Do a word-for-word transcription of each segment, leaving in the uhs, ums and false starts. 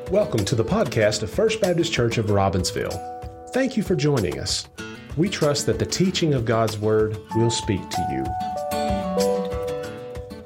Welcome to the podcast of First Baptist Church of Robbinsville. Thank you for joining us. We trust that the teaching of God's Word will speak to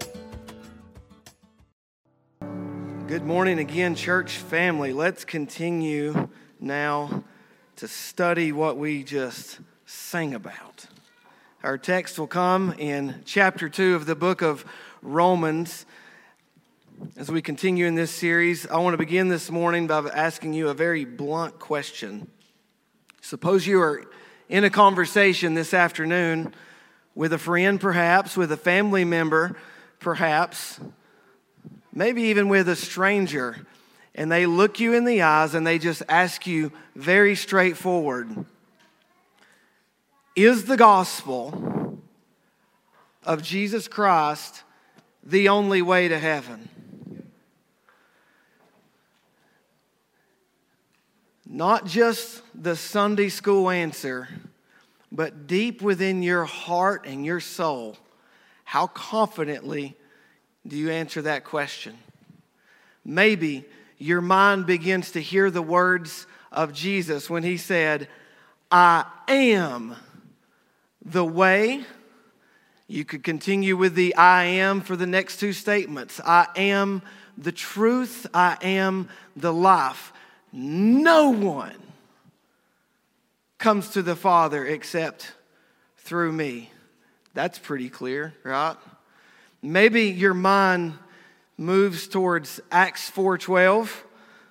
you. Good morning again, church family. Let's continue now to study what we just sang about. Our text will come in chapter two of the book of Romans. As we continue in this series, I want to begin this morning by asking you a very blunt question. Suppose you are in a conversation this afternoon with a friend, perhaps, with a family member, perhaps, maybe even with a stranger, and they look you in the eyes and they just ask you very straightforward, is the gospel of Jesus Christ the only way to heaven? Not just the Sunday school answer, but deep within your heart and your soul, how confidently do you answer that question? Maybe your mind begins to hear the words of Jesus when he said, I am the way. You could continue with the I am for the next two statements. I am the truth. I am the life. No one comes to the Father except through me. That's pretty clear, right? Maybe your mind moves towards Acts four twelve,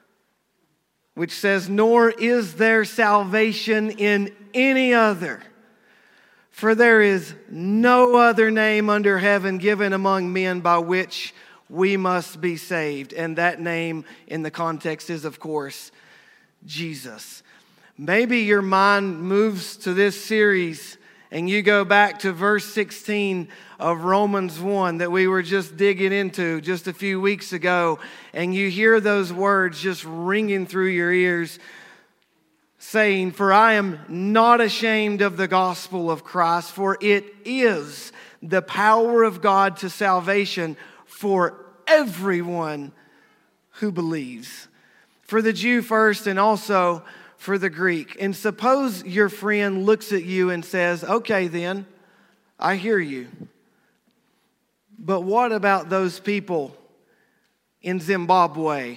which says, nor is there salvation in any other, for there is no other name under heaven given among men by which we must be saved. And that name in the context is, of course, Jesus. Maybe your mind moves to this series and you go back to verse sixteen of Romans one that we were just digging into just a few weeks ago, and you hear those words just ringing through your ears saying, for I am not ashamed of the gospel of Christ, for it is the power of God to salvation for everyone who believes. For the Jew first and also for the Greek. And suppose your friend looks at you and says, okay then, I hear you. But what about those people in Zimbabwe?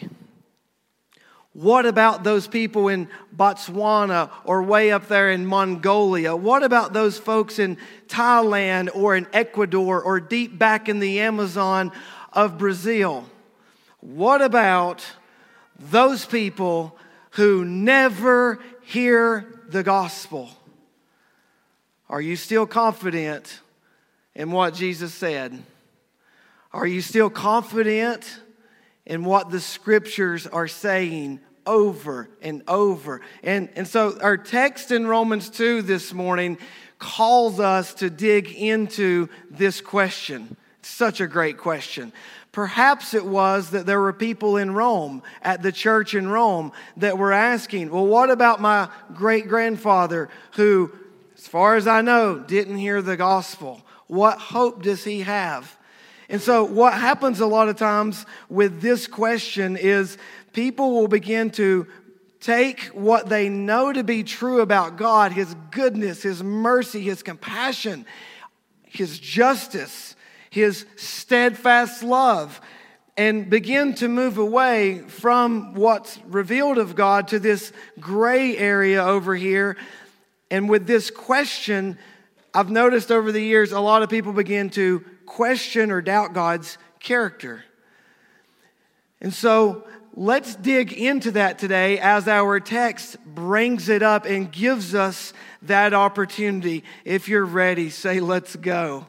What about those people in Botswana or way up there in Mongolia? What about those folks in Thailand or in Ecuador or deep back in the Amazon of Brazil? What about those people who never hear the gospel? Are you still confident in what Jesus said? Are you still confident in what the scriptures are saying over and over? And, and so our text in Romans two this morning calls us to dig into this question. It's such a great question. Perhaps it was that there were people in Rome, at the church in Rome, that were asking, well, what about my great-grandfather who, as far as I know, didn't hear the gospel? What hope does he have? And so what happens a lot of times with this question is people will begin to take what they know to be true about God, His goodness, His mercy, His compassion, His justice, His steadfast love, and begin to move away from what's revealed of God to this gray area over here. And with this question, I've noticed over the years, a lot of people begin to question or doubt God's character. And so let's dig into that today as our text brings it up and gives us that opportunity. If you're ready, say, let's go.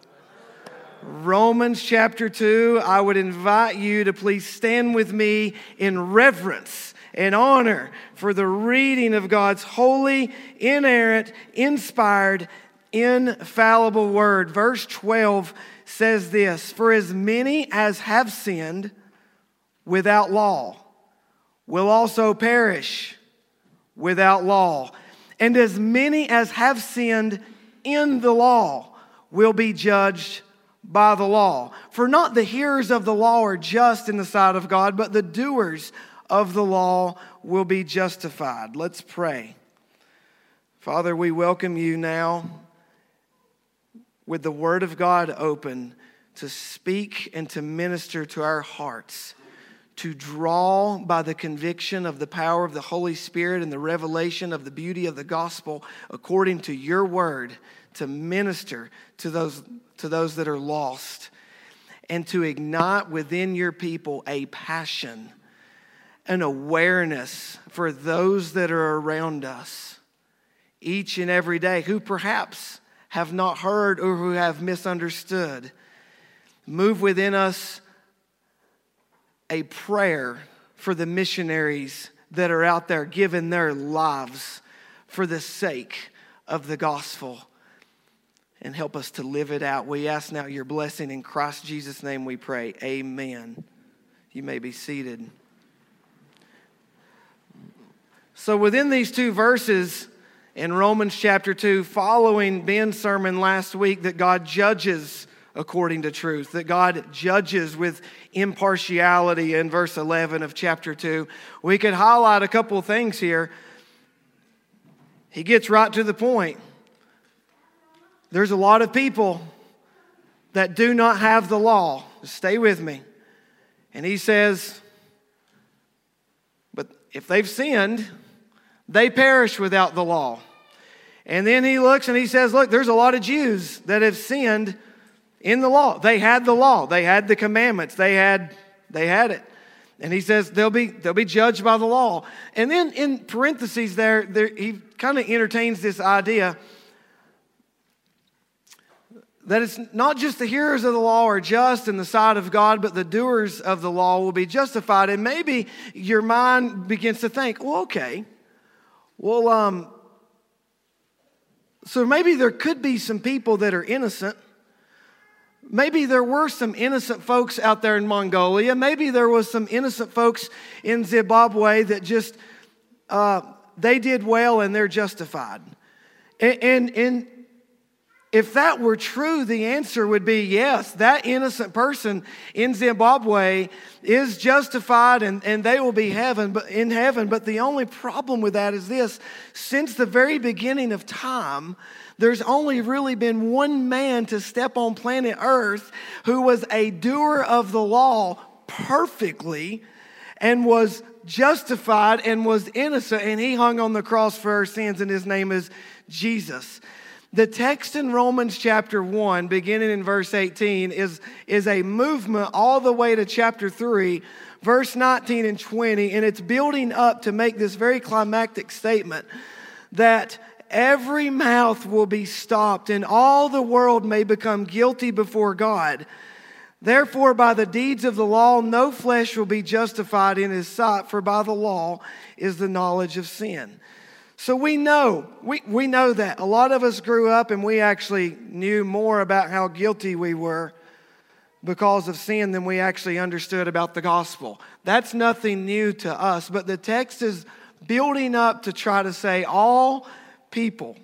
Romans chapter two, I would invite you to please stand with me in reverence and honor for the reading of God's holy, inerrant, inspired, infallible word. Verse twelve says this, for as many as have sinned without law will also perish without law. And as many as have sinned in the law will be judged by the law. For not the hearers of the law are just in the sight of God, but the doers of the law will be justified. Let's pray. Father, we welcome you now with the Word of God open to speak and to minister to our hearts, to draw by the conviction of the power of the Holy Spirit and the revelation of the beauty of the gospel according to your word, to minister to those, to those that are lost, and to ignite within your people a passion, an awareness for those that are around us each and every day who perhaps have not heard or who have misunderstood. Move within us a prayer for the missionaries that are out there giving their lives for the sake of the gospel, and help us to live it out. We ask now your blessing in Christ Jesus' name we pray. Amen. You may be seated. So within these two verses in Romans chapter two, following Ben's sermon last week that God judges according to truth, that God judges with impartiality in verse eleven of chapter two, we could highlight a couple of things here. He gets right to the point. There's a lot of people that do not have the law. Stay with me. And he says, but if they've sinned, they perish without the law. And then he looks and he says, look, there's a lot of Jews that have sinned in the law. They had the law. They had the commandments. They had, they had it. And he says they'll be, they'll be judged by the law. And then in parentheses there, there he kind of entertains this idea that it's not just the hearers of the law are just in the sight of God, but the doers of the law will be justified. And maybe your mind begins to think, well, okay, well, um, so maybe there could be some people that are innocent. Maybe there were some innocent folks out there in Mongolia. Maybe there was some innocent folks in Zimbabwe that just, uh, they did well and they're justified. And, and, and if that were true, the answer would be yes, that innocent person in Zimbabwe is justified and, and they will be heaven, but in heaven. But the only problem with that is this: since the very beginning of time, there's only really been one man to step on planet Earth who was a doer of the law perfectly and was justified and was innocent, and he hung on the cross for our sins, and his name is Jesus. The text in Romans chapter one, beginning in verse eighteen, is, is a movement all the way to chapter three, verse nineteen and twenty, and it's building up to make this very climactic statement that every mouth will be stopped and all the world may become guilty before God. Therefore, by the deeds of the law, no flesh will be justified in his sight, for by the law is the knowledge of sin. So we know, we, we know that. A lot of us grew up and we actually knew more about how guilty we were because of sin than we actually understood about the gospel. That's nothing new to us, but the text is building up to try to say all people,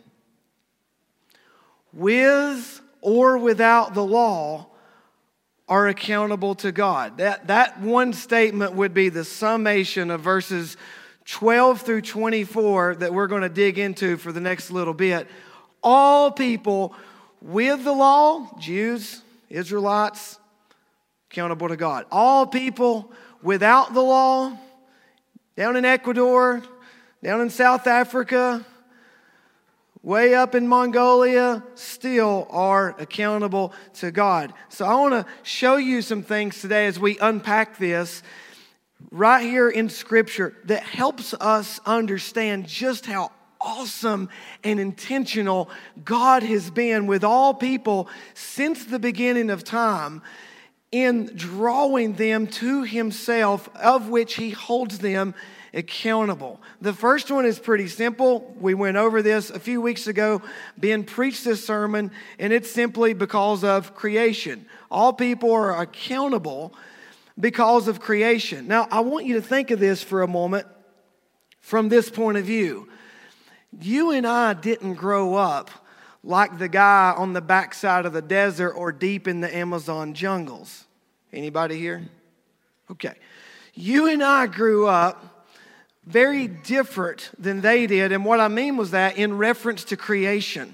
with or without the law, are accountable to God. That, that one statement would be the summation of verses twelve through twenty-four that we're going to dig into for the next little bit. All people with the law, Jews, Israelites, accountable to God. All people without the law, down in Ecuador, down in South Africa, way up in Mongolia, still are accountable to God. So I want to show you some things today as we unpack this right here in Scripture that helps us understand just how awesome and intentional God has been with all people since the beginning of time in drawing them to Himself, of which He holds them accountable. The first one is pretty simple. We went over this a few weeks ago. Ben preached this sermon, and it's simply because of creation. All people are accountable because of creation. Now, I want you to think of this for a moment from this point of view. You and I didn't grow up like the guy on the backside of the desert or deep in the Amazon jungles. Anybody here? Okay. You and I grew up very different than they did. And what I mean was that in reference to creation.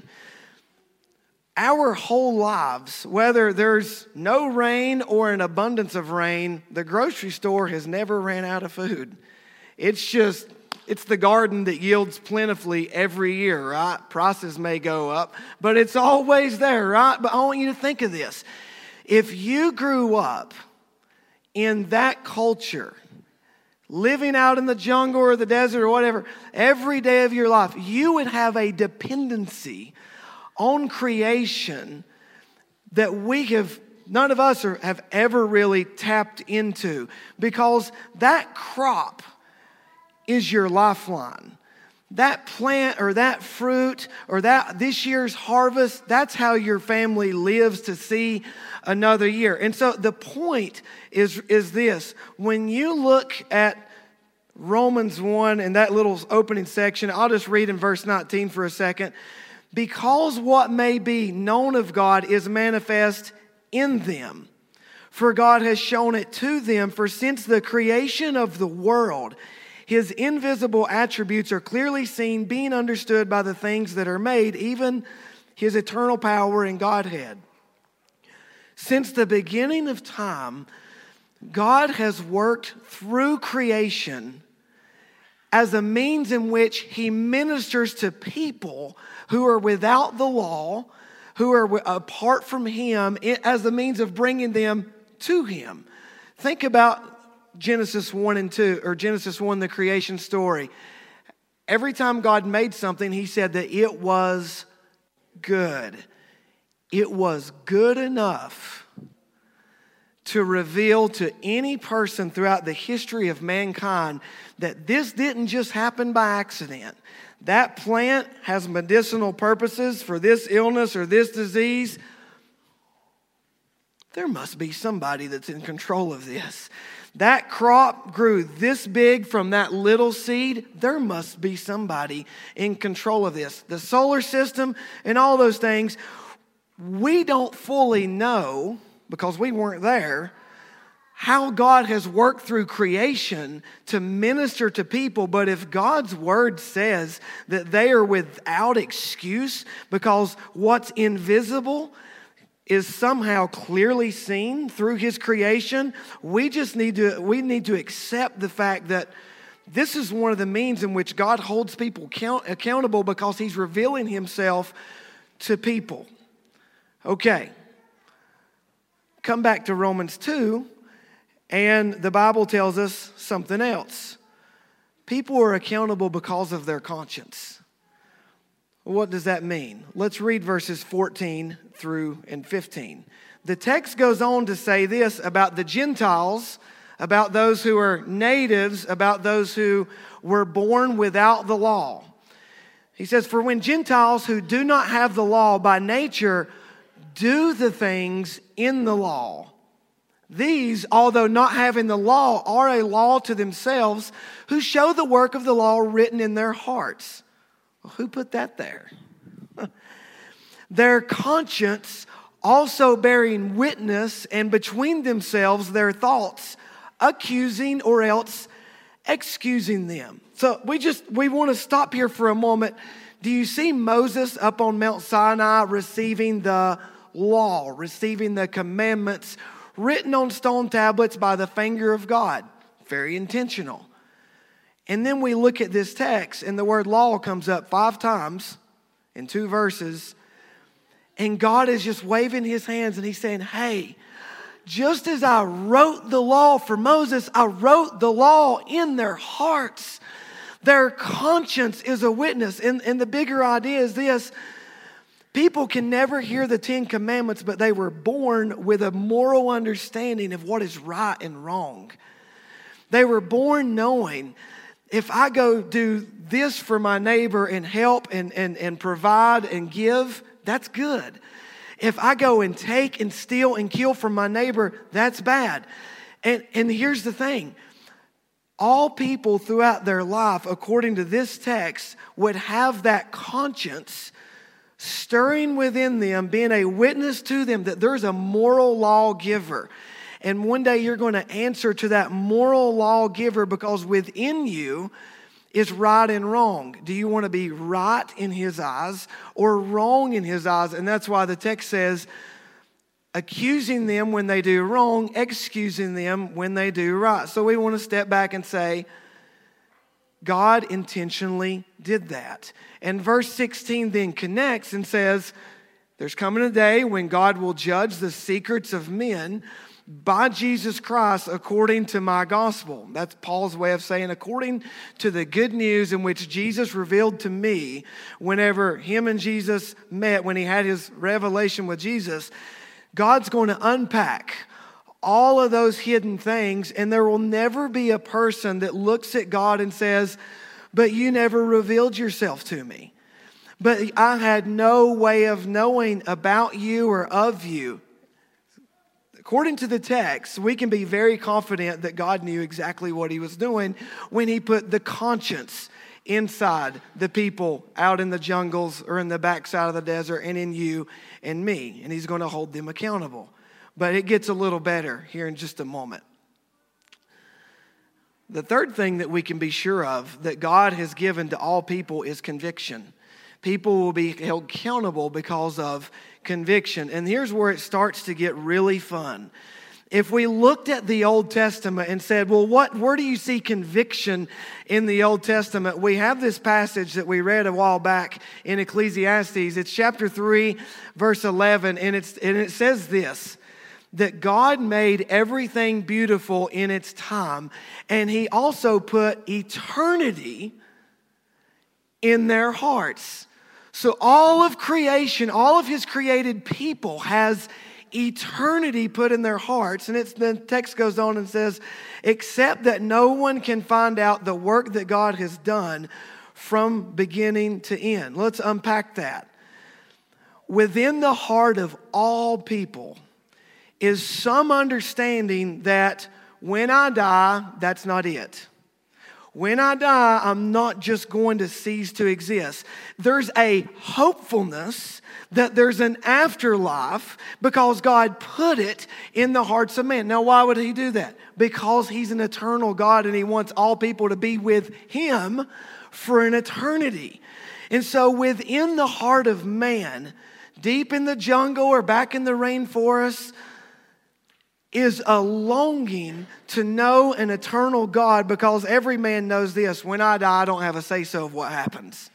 Our whole lives, whether there's no rain or an abundance of rain, the grocery store has never ran out of food. It's just, it's the garden that yields plentifully every year, right? Prices may go up, but it's always there, right? But I want you to think of this. If you grew up in that culture, living out in the jungle or the desert or whatever, every day of your life, you would have a dependency on creation that we have, none of us are, have ever really tapped into, because that crop is your lifeline. That plant or that fruit or that this year's harvest, that's how your family lives to see another year. And so the point is, is this. When you look at Romans one and that little opening section, I'll just read in verse nineteen for a second. Because what may be known of God is manifest in them, for God has shown it to them. For since the creation of the world, His invisible attributes are clearly seen, being understood by the things that are made, even His eternal power and Godhead. Since the beginning of time, God has worked through creation as a means in which He ministers to people who are without the law, who are apart from Him, as a means of bringing them to Him. Think about Genesis one and two, or Genesis one, the creation story. Every time God made something, He said that it was good. It was good enough to reveal to any person throughout the history of mankind that this didn't just happen by accident. That plant has medicinal purposes for this illness or this disease. There must be somebody that's in control of this. That crop grew this big from that little seed. There must be somebody in control of this. The solar system and all those things, we don't fully know, because we weren't there, how God has worked through creation to minister to people. But if God's word says that they are without excuse because what's invisible is somehow clearly seen through His creation, we just need to we need to accept the fact that this is one of the means in which God holds people count, accountable, because He's revealing Himself to people. Okay. Come back to Romans two. And the Bible tells us something else. People are accountable because of their conscience. What does that mean? Let's read verses fourteen through and fifteen. The text goes on to say this about the Gentiles, about those who are natives, about those who were born without the law. He says, for when Gentiles who do not have the law by nature do the things in the law, these, although not having the law, are a law to themselves, who show the work of the law written in their hearts. Well, who put that there? Their conscience also bearing witness, and between themselves their thoughts, accusing or else excusing them. So we just, we want to stop here for a moment. Do you see Moses up on Mount Sinai receiving the law, receiving the commandments, written on stone tablets by the finger of God? Very intentional. And then we look at this text, and the word law comes up five times in two verses. And God is just waving His hands, and He's saying, hey, just as I wrote the law for Moses, I wrote the law in their hearts. Their conscience is a witness. And, and the bigger idea is this. People can never hear the Ten Commandments, but they were born with a moral understanding of what is right and wrong. They were born knowing, if I go do this for my neighbor and help and, and, and provide and give, that's good. If I go and take and steal and kill from my neighbor, that's bad. And, and here's the thing. All people throughout their life, according to this text, would have that conscience stirring within them, being a witness to them that there's a moral lawgiver. And one day you're going to answer to that moral lawgiver, because within you is right and wrong. Do you want to be right in his eyes or wrong in his eyes? And that's why the text says, accusing them when they do wrong, excusing them when they do right. So we want to step back and say, God intentionally did that. And verse sixteen then connects and says, there's coming a day when God will judge the secrets of men by Jesus Christ according to my gospel. That's Paul's way of saying, according to the good news in which Jesus revealed to me whenever him and Jesus met, when he had his revelation with Jesus, God's going to unpack all of those hidden things, and there will never be a person that looks at God and says, but you never revealed yourself to me. But I had no way of knowing about you or of you. According to the text, we can be very confident that God knew exactly what he was doing when he put the conscience inside the people out in the jungles or in the backside of the desert, and in you and me. And he's going to hold them accountable. But it gets a little better here in just a moment. The third thing that we can be sure of that God has given to all people is conviction. People will be held accountable because of conviction. And here's where it starts to get really fun. If we looked at the Old Testament and said, well, what, where do you see conviction in the Old Testament? We have this passage that we read a while back in Ecclesiastes. It's chapter three, verse eleven, and, it's, and it says this, that God made everything beautiful in its time, and he also put eternity in their hearts. So all of creation, all of his created people has eternity put in their hearts. And it's, the text goes on and says, except that no one can find out the work that God has done from beginning to end. Let's unpack that. Within the heart of all people is some understanding that when I die, that's not it. When I die, I'm not just going to cease to exist. There's a hopefulness that there's an afterlife because God put it in the hearts of men. Now, why would he do that? Because he's an eternal God and he wants all people to be with him for an eternity. And so within the heart of man, deep in the jungle or back in the rainforest, is a longing to know an eternal God, because every man knows this: when I die, I don't have a say-so of what happens.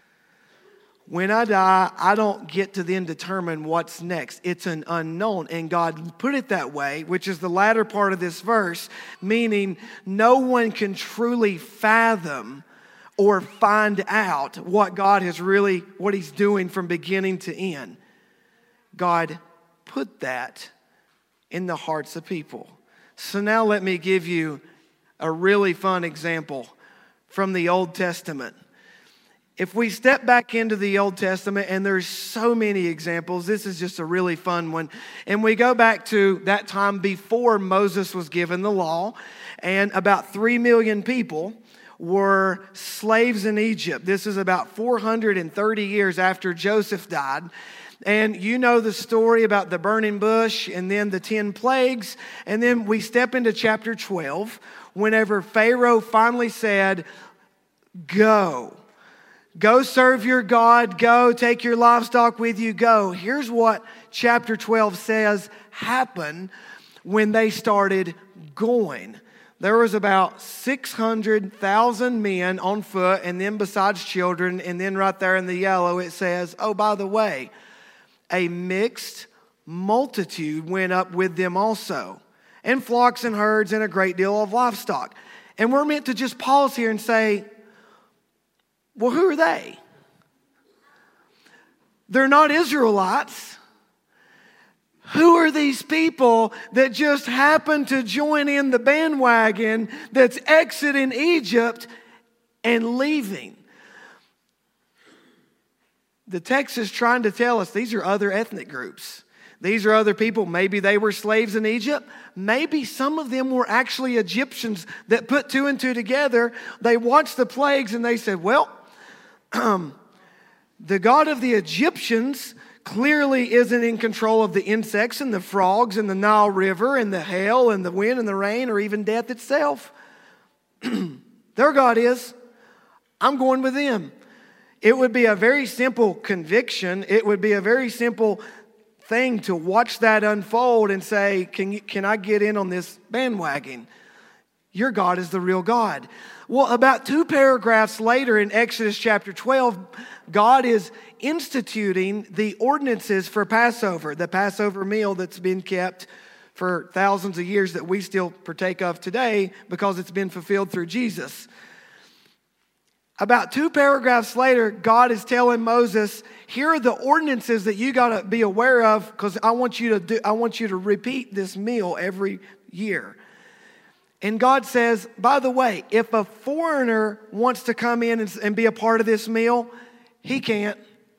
When I die, I don't get to then determine what's next. It's an unknown. And God put it that way, which is the latter part of this verse, meaning no one can truly fathom or find out what God has really, what he's doing from beginning to end. God put that in the hearts of people. So now let me give you a really fun example from the Old Testament. If we step back into the Old Testament, and there's so many examples, this is just a really fun one. And we go back to that time before Moses was given the law, and about three million people were slaves in Egypt. This is about four hundred thirty years after Joseph died. And you know the story about the burning bush and then the ten plagues. And then we step into chapter twelve, whenever Pharaoh finally said, go. Go serve your God. Go take your livestock with you. Go. Here's what chapter twelve says happened when they started going. There was about six hundred thousand men on foot, and then besides children, and then right there in the yellow it says, oh, by the way, a mixed multitude went up with them also, and flocks and herds and a great deal of livestock. And we're meant to just pause here and say, well, who are they? They're not Israelites. Who are these people that just happen to join in the bandwagon that's exiting Egypt and leaving? The text is trying to tell us these are other ethnic groups. These are other people. Maybe they were slaves in Egypt. Maybe some of them were actually Egyptians that put two and two together. They watched the plagues and they said, well, um, the God of the Egyptians clearly isn't in control of the insects and the frogs and the Nile River and the hail and the wind and the rain or even death itself. Their God is. I'm going with them. It would be a very simple conviction. It would be a very simple thing to watch that unfold and say, can you, can I get in on this bandwagon? Your God is the real God. Well, about two paragraphs later in Exodus chapter twelve, God is instituting the ordinances for Passover, the Passover meal that's been kept for thousands of years that we still partake of today because it's been fulfilled through Jesus. About two paragraphs later, God is telling Moses, here are the ordinances that you got to be aware of because I want you to do, I want you to repeat this meal every year. And God says, by the way, if a foreigner wants to come in and, and be a part of this meal, he can't.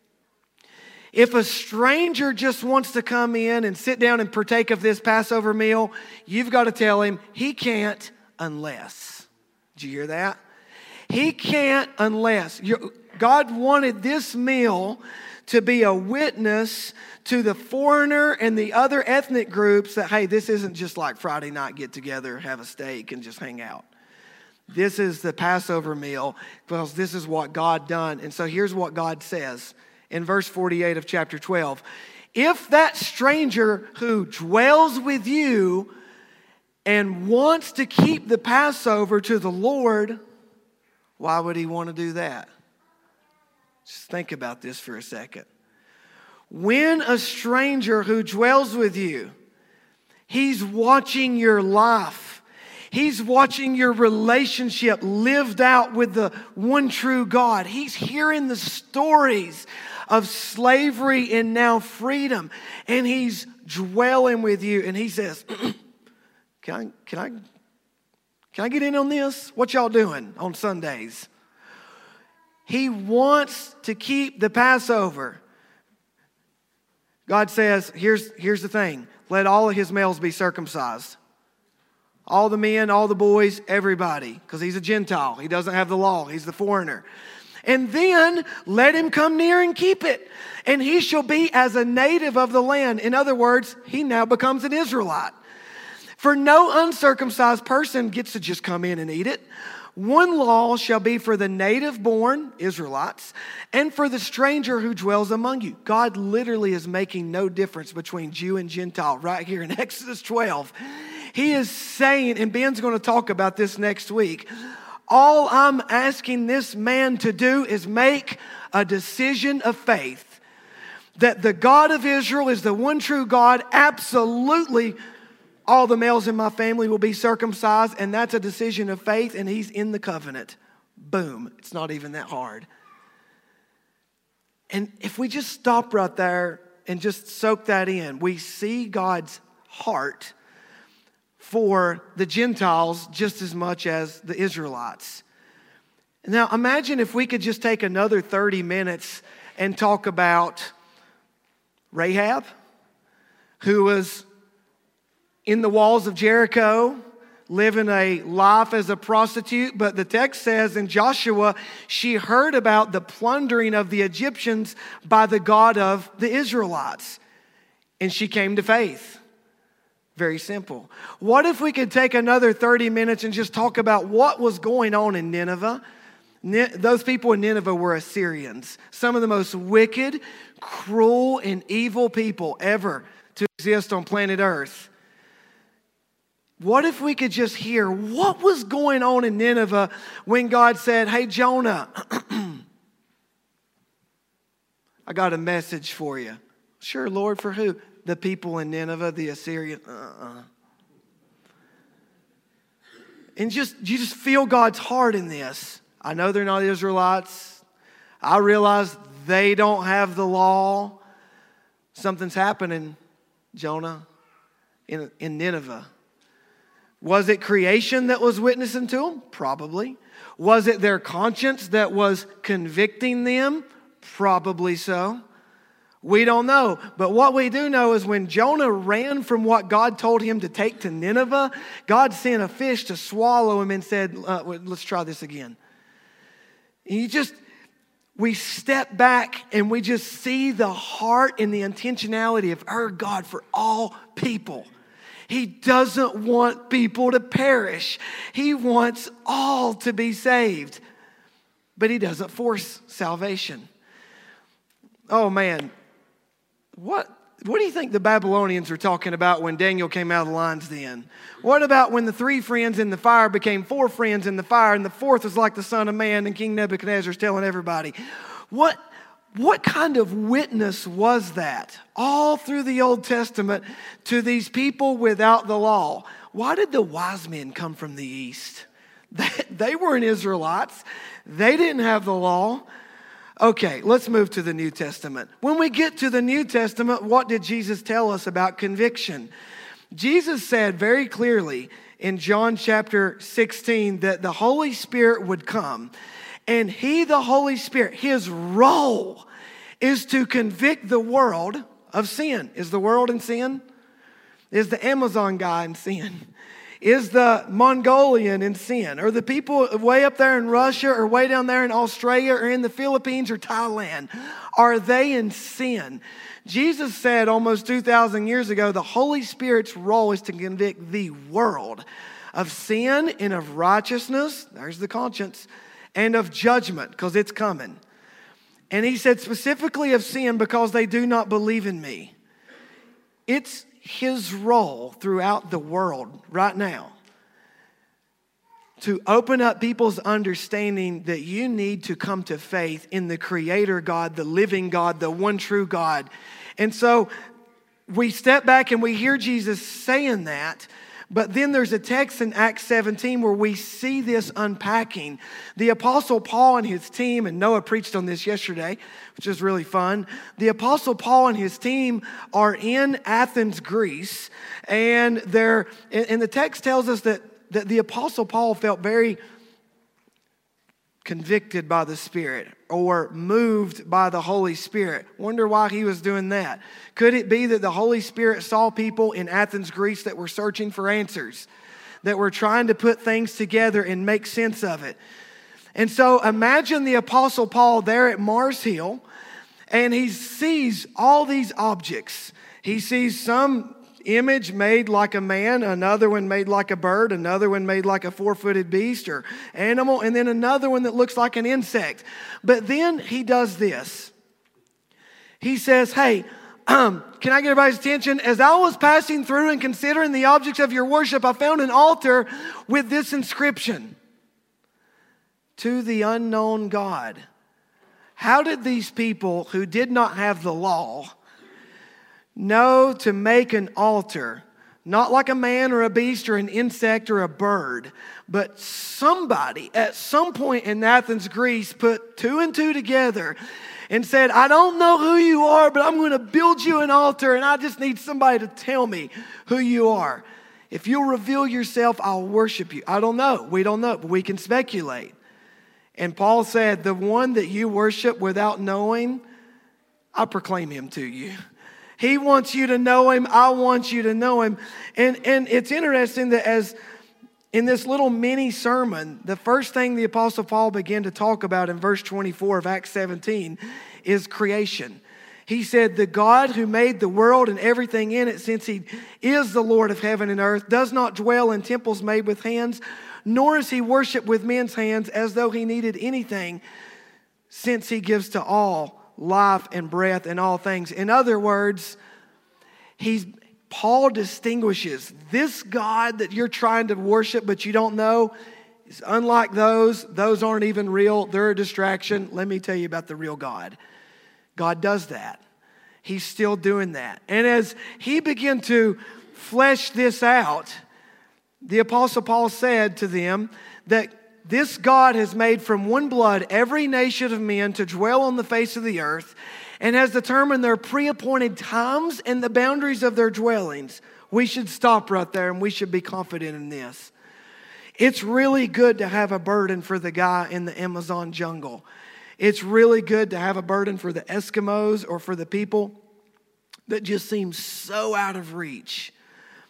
If a stranger just wants to come in and sit down and partake of this Passover meal, you've got to tell him he can't unless. Did you hear that? He can't unless. God wanted this meal to be a witness to the foreigner and the other ethnic groups that, hey, this isn't just like Friday night get together, have a steak, and just hang out. This is the Passover meal because this is what God done. And so here's what God says in verse forty-eight of chapter twelve. If that stranger who dwells with you and wants to keep the Passover to the Lord, why would he want to do that? Just think about this for a second. When a stranger who dwells with you, he's watching your life. He's watching your relationship lived out with the one true God. He's hearing the stories of slavery and now freedom. And he's dwelling with you. And he says, can I, can I, can I get in on this? What y'all doing on Sundays? He wants to keep the Passover. God says, here's, here's the thing. Let all of his males be circumcised. All the men, all the boys, everybody. Because he's a Gentile. He doesn't have the law. He's the foreigner. And then let him come near and keep it. And he shall be as a native of the land. In other words, he now becomes an Israelite. For no uncircumcised person gets to just come in and eat it. One law shall be for the native-born Israelites and for the stranger who dwells among you. God literally is making no difference between Jew and Gentile right here in Exodus twelve. He is saying, and Ben's going to talk about this next week, all I'm asking this man to do is make a decision of faith that the God of Israel is the one true God. Absolutely, all the males in my family will be circumcised, and that's a decision of faith, and he's in the covenant. Boom. It's not even that hard. And if we just stop right there and just soak that in, we see God's heart for the Gentiles just as much as the Israelites. Now, imagine if we could just take another thirty minutes and talk about Rahab, who was in the walls of Jericho, living a life as a prostitute. But the text says in Joshua, she heard about the plundering of the Egyptians by the God of the Israelites. And she came to faith. Very simple. What if we could take another thirty minutes and just talk about what was going on in Nineveh? Those people in Nineveh were Assyrians. Some of the most wicked, cruel, and evil people ever to exist on planet Earth. What if we could just hear what was going on in Nineveh when God said, hey, Jonah, I got a message for you. Sure, Lord, for who? The people in Nineveh, the Assyrians. Uh-uh. And just you just feel God's heart in this. I know they're not Israelites. I realize they don't have the law. Something's happening, Jonah, in, in Nineveh. Was it creation that was witnessing to them? Probably. Was it their conscience that was convicting them? Probably so. We don't know. But what we do know is when Jonah ran from what God told him to take to Nineveh, God sent a fish to swallow him and said, uh, let's try this again. And you just, we step back and we just see the heart and the intentionality of our God for all people. He doesn't want people to perish. He wants all to be saved. But he doesn't force salvation. Oh man, what, what do you think the Babylonians were talking about when Daniel came out of the lion's den? What about when the three friends in the fire became four friends in the fire, and the fourth was like the Son of Man, and King Nebuchadnezzar's telling everybody? What, what kind of witness was that all through the Old Testament to these people without the law? Why did the wise men come from the east? They, they weren't Israelites. They didn't have the law. Okay, let's move to the New Testament. When we get to the New Testament, what did Jesus tell us about conviction? Jesus said very clearly in John chapter sixteen that the Holy Spirit would come. And he, the Holy Spirit, his role is to convict the world of sin. Is the world in sin? Is the Amazon guy in sin? Is the Mongolian in sin? Or the people way up there in Russia or way down there in Australia or in the Philippines or Thailand? Are they in sin? Jesus said almost two thousand years ago, the Holy Spirit's role is to convict the world of sin and of righteousness, there's the conscience, and of judgment, because it's coming. And he said specifically of sin because they do not believe in me. It's his role throughout the world right now to open up people's understanding that you need to come to faith in the Creator God, the living God, the one true God. And so we step back and we hear Jesus saying that, but then there's a text in Acts seventeen where we see this unpacking. The Apostle Paul and his team, and Noah preached on this yesterday, which is really fun. The Apostle Paul and his team are in Athens, Greece, and they're, and the text tells us that, that the Apostle Paul felt very convicted by the Spirit or moved by the Holy Spirit. Wonder why he was doing that. Could it be that the Holy Spirit saw people in Athens, Greece that were searching for answers, that were trying to put things together and make sense of it? And so imagine the Apostle Paul there at Mars Hill, and he sees all these objects. He sees some image made like a man, another one made like a bird, another one made like a four-footed beast or animal, and then another one that looks like an insect. But then he does this. He says, hey, um, can I get everybody's attention? As I was passing through and considering the objects of your worship, I found an altar with this inscription: to the unknown God. How did these people who did not have the law know to make an altar, not like a man or a beast or an insect or a bird, but somebody at some point in Athens, Greece, put two and two together and said, I don't know who you are, but I'm going to build you an altar, and I just need somebody to tell me who you are. If you'll reveal yourself, I'll worship you. I don't know. We don't know, but we can speculate. And Paul said, the one that you worship without knowing, I proclaim him to you. He wants you to know him. I want you to know him. And, and it's interesting that as in this little mini sermon, the first thing the Apostle Paul began to talk about in verse twenty-four of Acts seventeen is creation. He said, the God who made the world and everything in it, since he is the Lord of heaven and earth, does not dwell in temples made with hands, nor is he worshipped with men's hands as though he needed anything, since he gives to all life and breath and all things. In other words, he's Paul distinguishes this God that you're trying to worship but you don't know is unlike those. Those aren't even real. They're a distraction. Let me tell you about the real God. God does that. He's still doing that. And as he began to flesh this out, the Apostle Paul said to them that this God has made from one blood every nation of men to dwell on the face of the earth, and has determined their pre-appointed times and the boundaries of their dwellings. We should stop right there, and we should be confident in this. It's really good to have a burden for the guy in the Amazon jungle. It's really good to have a burden for the Eskimos or for the people that just seem so out of reach.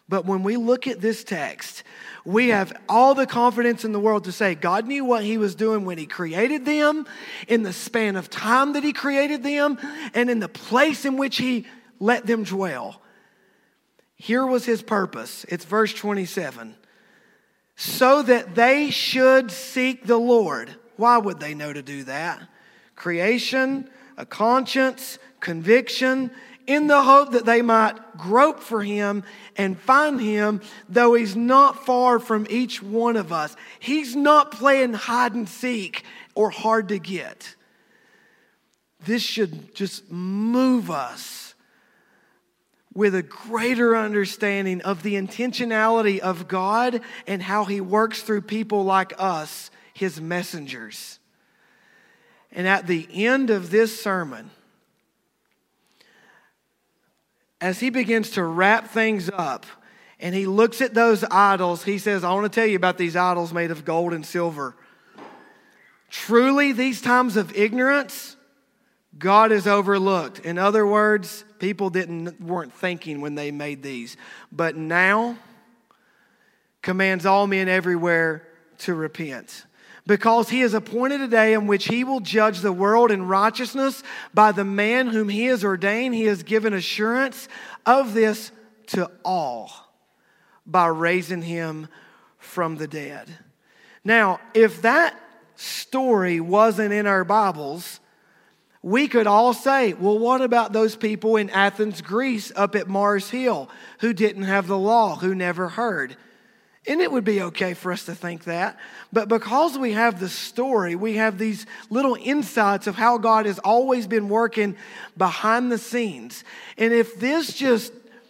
But when we look at this text, we have all the confidence in the world to say God knew what he was doing when he created them, in the span of time that he created them, and in the place in which he let them dwell. Here was his purpose. It's verse twenty-seven. So that they should seek the Lord. Why would they know to do that? Creation, a conscience, conviction, in the hope that they might grope for him and find him, though he's not far from each one of us. He's not playing hide and seek or hard to get. This should just move us with a greater understanding of the intentionality of God and how he works through people like us, his messengers. And at the end of this sermon, as he begins to wrap things up and he looks at those idols, he says, I want to tell you about these idols made of gold and silver. Truly, these times of ignorance, God is overlooked. In other words, people didn't weren't thinking when they made these. But now, commands all men everywhere to repent. Because he has appointed a day in which he will judge the world in righteousness by the man whom he has ordained. He has given assurance of this to all by raising him from the dead. Now, if that story wasn't in our Bibles, we could all say, well, what about those people in Athens, Greece, up at Mars Hill, who didn't have the law, who never heard? And it would be okay for us to think that. But because we have the story, we have these little insights of how God has always been working behind the scenes. And if this just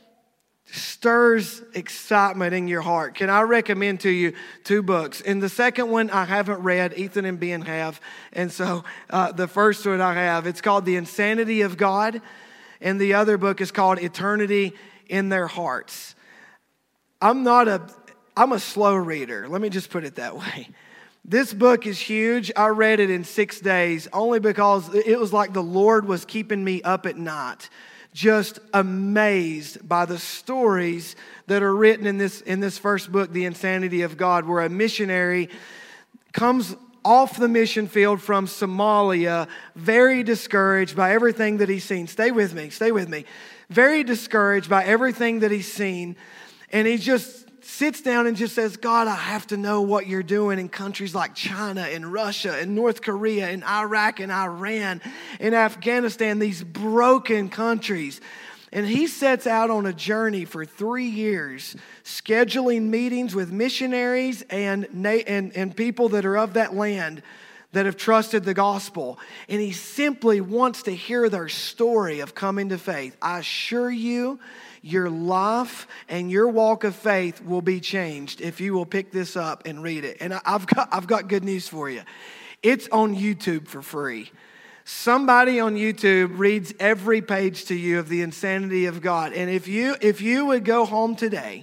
stirs excitement in your heart, can I recommend to you two books? And the second one I haven't read, Ethan and Ben have. And so uh, the first one I have, it's called The Insanity of God. And the other book is called Eternity in Their Hearts. I'm not a... I'm a slow reader. Let me just put it that way. This book is huge. I read it in six days only because it was like the Lord was keeping me up at night, just amazed by the stories that are written in this, in this first book, The Insanity of God, where a missionary comes off the mission field from Somalia, very discouraged by everything that he's seen. Stay with me, stay with me. Very discouraged by everything that he's seen, and he just sits down and just says, God, I have to know what you're doing in countries like China and Russia and North Korea and Iraq and Iran and Afghanistan, these broken countries. And he sets out on a journey for three years, scheduling meetings with missionaries and, and, and people that are of that land that have trusted the gospel. And he simply wants to hear their story of coming to faith. I assure you, your life and your walk of faith will be changed if you will pick this up and read it. And I've got, I've got good news for you. It's on YouTube for free. Somebody on YouTube reads every page to you of the insanity of God. And if you, if you would go home today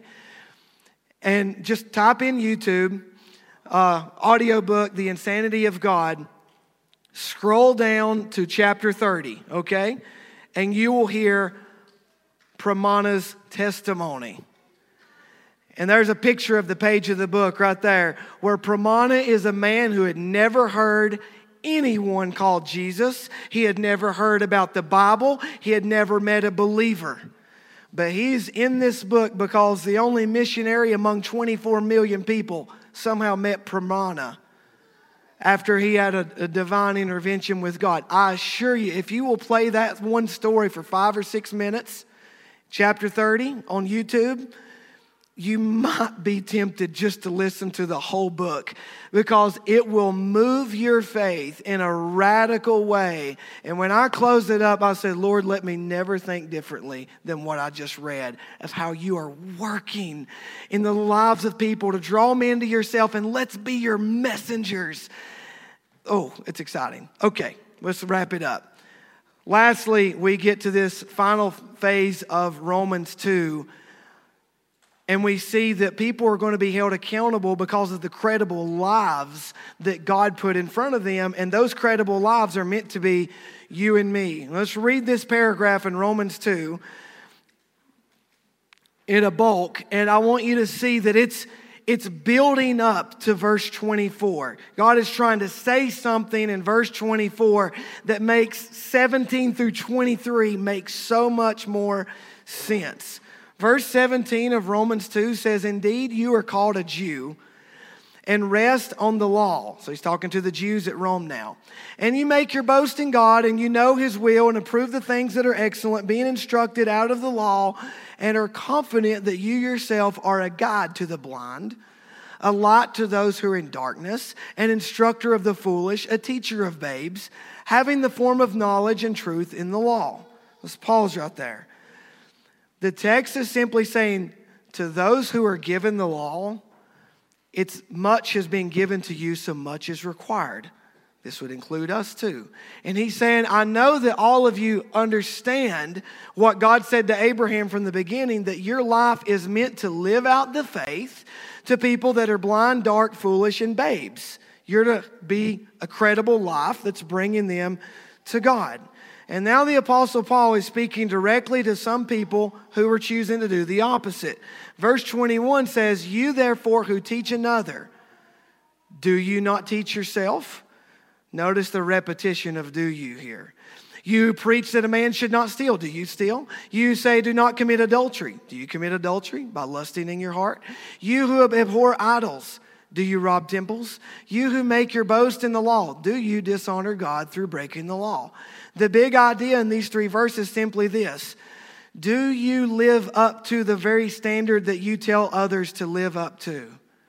and just type in YouTube, uh, audiobook, The Insanity of God, scroll down to chapter thirty, okay? And you will hear Pramana's testimony. And there's a picture of the page of the book right there where Pramana is a man who had never heard anyone called Jesus. He had never heard about the Bible. He had never met a believer. But he's in this book because the only missionary among twenty-four million people somehow met Pramana after he had a, a divine intervention with God. I assure you, if you will play that one story for five or six minutes, chapter thirty on YouTube, you might be tempted just to listen to the whole book because it will move your faith in a radical way. And when I closed it up, I said, Lord, let me never think differently than what I just read of how you are working in the lives of people to draw men to yourself, and let's be your messengers. Oh, it's exciting. Okay, let's wrap it up. Lastly, we get to this final phase of Romans two, and we see that people are going to be held accountable because of the credible lives that God put in front of them, and those credible lives are meant to be you and me. Let's read this paragraph in Romans two. in a bulk, and I want you to see that it's it's building up to verse twenty-four. God is trying to say something in verse twenty-four that makes seventeen through twenty-three make so much more sense. Verse seventeen of Romans two says, "Indeed, you are called a Jew and rest on the law." So he's talking to the Jews at Rome now. "And you make your boast in God, and you know his will, and approve the things that are excellent, being instructed out of the law, and are confident that you yourself are a guide to the blind, a light to those who are in darkness, an instructor of the foolish, a teacher of babes, having the form of knowledge and truth in the law." Let's pause right there. The text is simply saying, to those who are given the law, it's much has been given to you, so much is required. This would include us too. And he's saying, I know that all of you understand what God said to Abraham from the beginning, that your life is meant to live out the faith to people that are blind, dark, foolish, and babes. You're to be a credible life that's bringing them to God. And now the Apostle Paul is speaking directly to some people who are choosing to do the opposite. Verse twenty-one says, "You therefore who teach another, do you not teach yourself?" Notice the repetition of "do you" here. "You preach that a man should not steal. Do you steal? You say, do not commit adultery. Do you commit adultery by lusting in your heart? You who abhor idols, do you rob temples? You who make your boast in the law, do you dishonor God through breaking the law?" The big idea in these three verses is simply this: do you live up to the very standard that you tell others to live up to?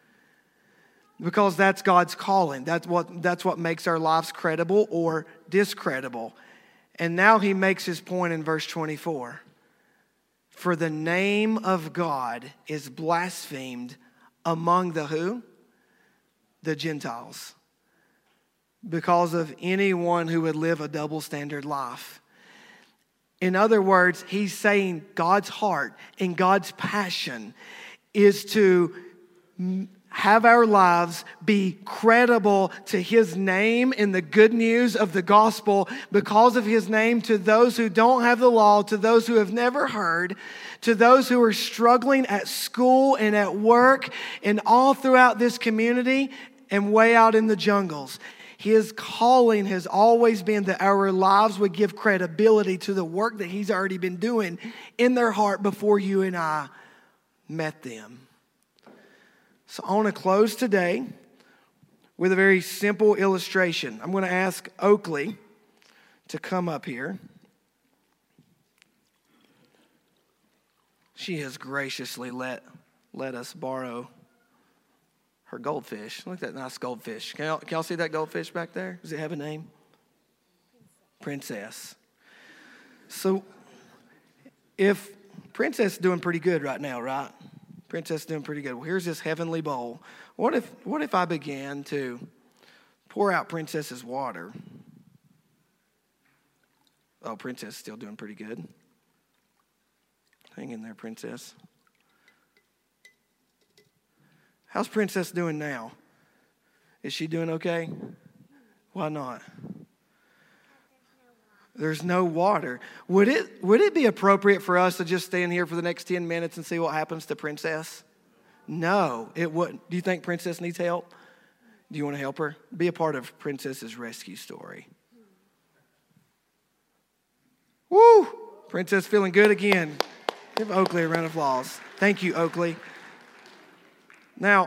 Because that's God's calling. That's what, that's what makes our lives credible or discreditable. And now he makes his point in verse twenty-four. "For the name of God is blasphemed among the" who? The Gentiles. Because of anyone who would live a double standard life. In other words, he's saying God's heart and God's passion is to have our lives be credible to his name in the good news of the gospel, because of his name, to those who don't have the law, to those who have never heard, to those who are struggling at school and at work and all throughout this community and way out in the jungles. His calling has always been that our lives would give credibility to the work that he's already been doing in their heart before you and I met them. So I want to close today with a very simple illustration. I'm going to ask Oakley to come up here. She has graciously let, let us borrow her goldfish. Look at that nice goldfish. Can y'all, can y'all see that goldfish back there? Does it have a name? Princess. So if Princess is doing pretty good right now, right? Princess is doing pretty good. Well, here's this heavenly bowl. What if, what if I began to pour out Princess's water? Oh, Princess is still doing pretty good. Hang in there, Princess. How's Princess doing now? Is she doing okay? Why not? There's no water. Would it would it be appropriate for us to just stand here for the next ten minutes and see what happens to Princess? No, it wouldn't. Do you think Princess needs help? Do you want to help her? Be a part of Princess's rescue story. Woo! Princess feeling good again. Give Oakley a round of applause. Thank you, Oakley. Now,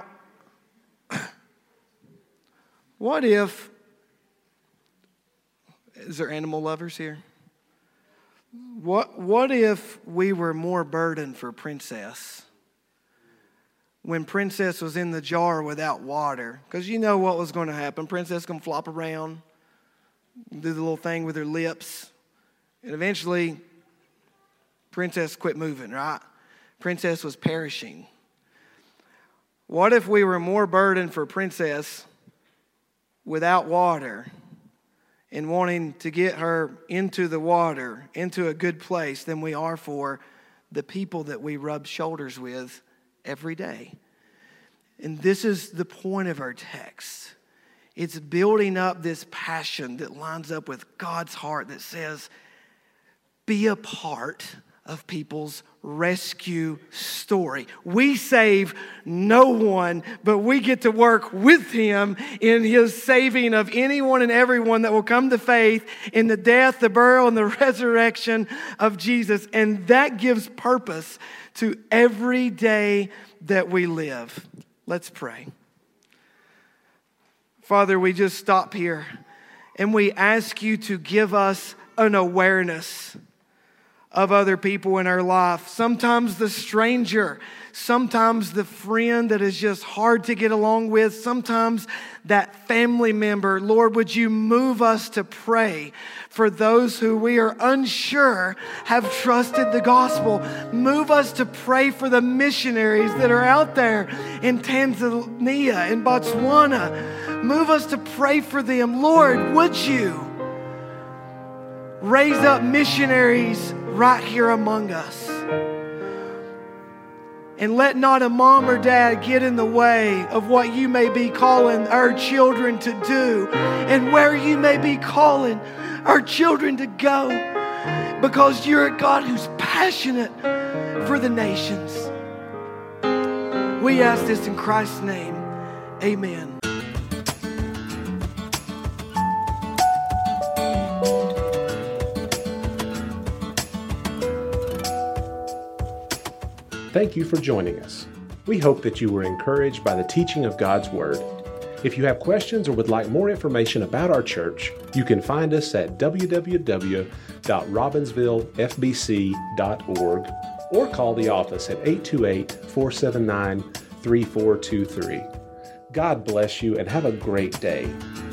what if, is there animal lovers here? What, what if we were more burdened for Princess when Princess was in the jar without water? Because you know what was going to happen. Princess going to flop around, do the little thing with her lips, and eventually Princess quit moving, right? Princess was perishing. What if we were more burdened for Princess without water and wanting to get her into the water, into a good place, than we are for the people that we rub shoulders with every day? And this is the point of our text. It's building up this passion that lines up with God's heart that says, be a part of people's rescue story. We save no one, but we get to work with him in his saving of anyone and everyone that will come to faith in the death, the burial, and the resurrection of Jesus. And that gives purpose to every day that we live. Let's pray. Father, we just stop here and we ask you to give us an awareness of other people in our life. Sometimes the stranger, sometimes the friend that is just hard to get along with, sometimes that family member. Lord, would you move us to pray for those who we are unsure have trusted the gospel. Move us to pray for the missionaries that are out there in Tanzania, in Botswana. Move us to pray for them. Lord, would you raise up missionaries right here among us. And let not a mom or dad get in the way of what you may be calling our children to do and where you may be calling our children to go, because you're a God who's passionate for the nations. We ask this in Christ's name. Amen. Thank you for joining us. We hope that you were encouraged by the teaching of God's Word. If you have questions or would like more information about our church, you can find us at w w w dot robbinsville f b c dot org or call the office at eight two eight, four seven nine, three four two three. God bless you and have a great day.